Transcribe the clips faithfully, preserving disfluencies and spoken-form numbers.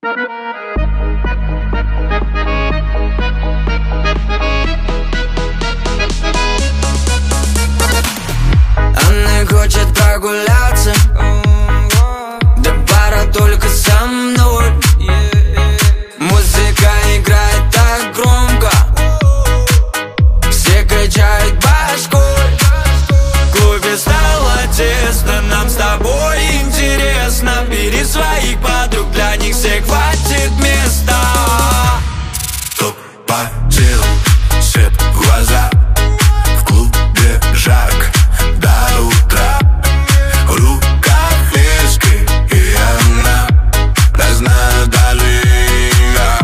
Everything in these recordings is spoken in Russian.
Она хочет прогуляться до бара только со мной. Музыка играет так громко, все качают башкой. В клубе стало тесно, нам с тобой интересно. Бери своих подруг, для них всех хватит места. Топ по телу, свет в глаза, в клубе жарко до утра. В руках виски, и она ночная долина.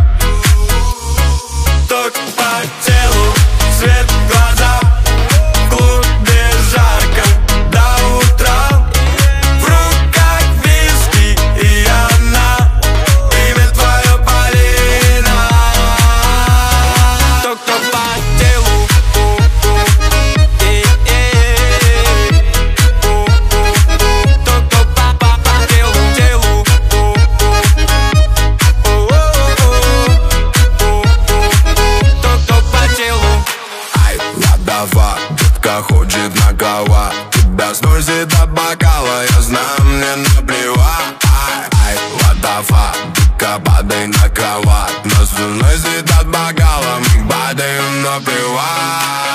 Ток по телу, свет в глаза, в клубе жарко до утра. В руках виски, и она, имя твое Полина. Ток-ток по телу, ток-ток по телу, телу. Ток-ток по телу. Ай, ладова, детка хочет на кого. Тебя сносит от бокала, я знаю, мне наплевать. Ай, ай, ладова, детка, падай на кровать. Нас сносит от бокала, мы падаем наплевать.